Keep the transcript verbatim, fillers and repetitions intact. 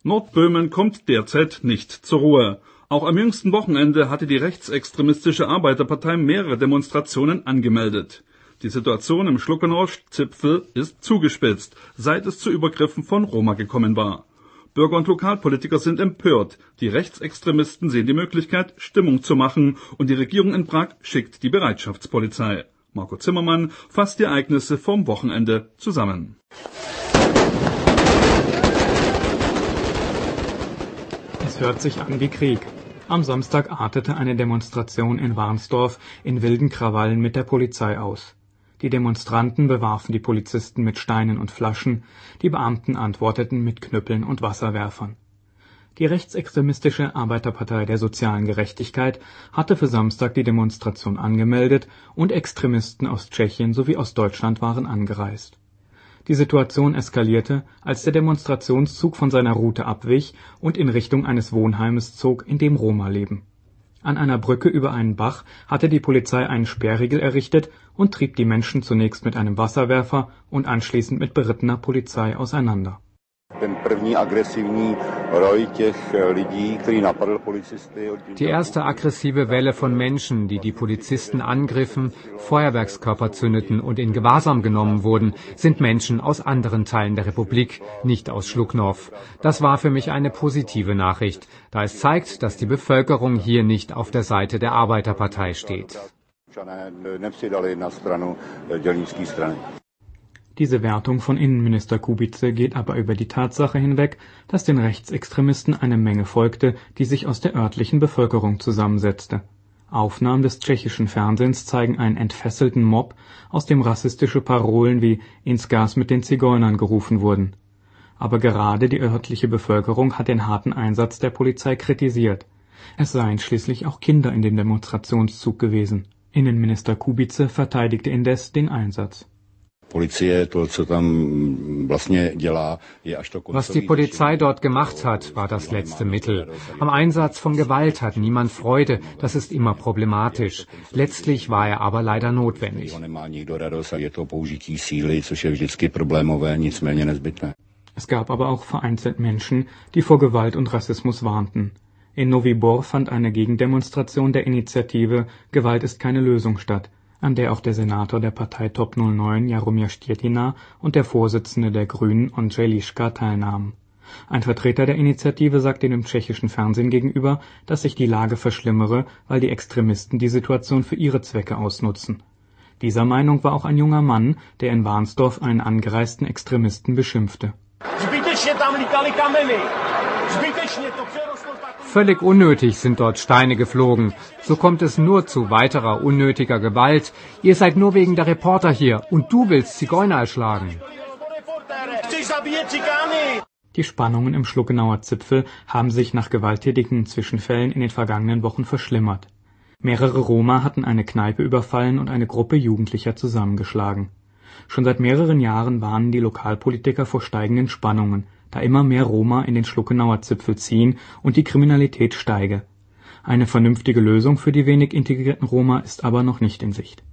Nordböhmen kommt derzeit nicht zur Ruhe. Auch am jüngsten Wochenende hatte die rechtsextremistische Arbeiterpartei mehrere Demonstrationen angemeldet. Die Situation im Schluckenauer Zipfel ist zugespitzt, seit es zu Übergriffen von Roma gekommen war. Bürger und Lokalpolitiker sind empört. Die Rechtsextremisten sehen die Möglichkeit, Stimmung zu machen, und die Regierung in Prag schickt die Bereitschaftspolizei. Marco Zimmermann fasst die Ereignisse vom Wochenende zusammen. Es hört sich an wie Krieg. Am Samstag artete eine Demonstration in Warnsdorf in wilden Krawallen mit der Polizei aus. Die Demonstranten bewarfen die Polizisten mit Steinen und Flaschen, die Beamten antworteten mit Knüppeln und Wasserwerfern. Die rechtsextremistische Arbeiterpartei der sozialen Gerechtigkeit hatte für Samstag die Demonstration angemeldet und Extremisten aus Tschechien sowie aus Deutschland waren angereist. Die Situation eskalierte, als der Demonstrationszug von seiner Route abwich und in Richtung eines Wohnheimes zog, in dem Roma leben. An einer Brücke über einen Bach hatte die Polizei einen Sperrriegel errichtet und trieb die Menschen zunächst mit einem Wasserwerfer und anschließend mit berittener Polizei auseinander. Die erste aggressive Welle von Menschen, die die Polizisten angriffen, Feuerwerkskörper zündeten und in Gewahrsam genommen wurden, sind Menschen aus anderen Teilen der Republik, nicht aus Schlucknow. Das war für mich eine positive Nachricht, da es zeigt, dass die Bevölkerung hier nicht auf der Seite der Arbeiterpartei steht. Diese Wertung von Innenminister Kubice geht aber über die Tatsache hinweg, dass den Rechtsextremisten eine Menge folgte, die sich aus der örtlichen Bevölkerung zusammensetzte. Aufnahmen des tschechischen Fernsehens zeigen einen entfesselten Mob, aus dem rassistische Parolen wie »ins Gas mit den Zigeunern« gerufen wurden. Aber gerade die örtliche Bevölkerung hat den harten Einsatz der Polizei kritisiert. Es seien schließlich auch Kinder in dem Demonstrationszug gewesen. Innenminister Kubice verteidigte indes den Einsatz. Was die Polizei dort gemacht hat, war das letzte Mittel. Am Einsatz von Gewalt hat niemand Freude, das ist immer problematisch. Letztlich war er aber leider notwendig. Es gab aber auch vereinzelt Menschen, die vor Gewalt und Rassismus warnten. In Nový Bor fand eine Gegendemonstration der Initiative Gewalt ist keine Lösung statt, an der auch der Senator der Partei Top null neun, Jaromír Štětina, und der Vorsitzende der Grünen, Ondřej Liška, teilnahmen. Ein Vertreter der Initiative sagte dem tschechischen Fernsehen gegenüber, dass sich die Lage verschlimmere, weil die Extremisten die Situation für ihre Zwecke ausnutzen. Dieser Meinung war auch ein junger Mann, der in Warnsdorf einen angereisten Extremisten beschimpfte. Völlig unnötig sind dort Steine geflogen. So kommt es nur zu weiterer unnötiger Gewalt. Ihr seid nur wegen der Reporter hier und du willst Zigeuner erschlagen. Die Spannungen im Schluckenauer Zipfel haben sich nach gewalttätigen Zwischenfällen in den vergangenen Wochen verschlimmert. Mehrere Roma hatten eine Kneipe überfallen und eine Gruppe Jugendlicher zusammengeschlagen. Schon seit mehreren Jahren warnen die Lokalpolitiker vor steigenden Spannungen, da immer mehr Roma in den Schluckenauer Zipfel ziehen und die Kriminalität steige. Eine vernünftige Lösung für die wenig integrierten Roma ist aber noch nicht in Sicht.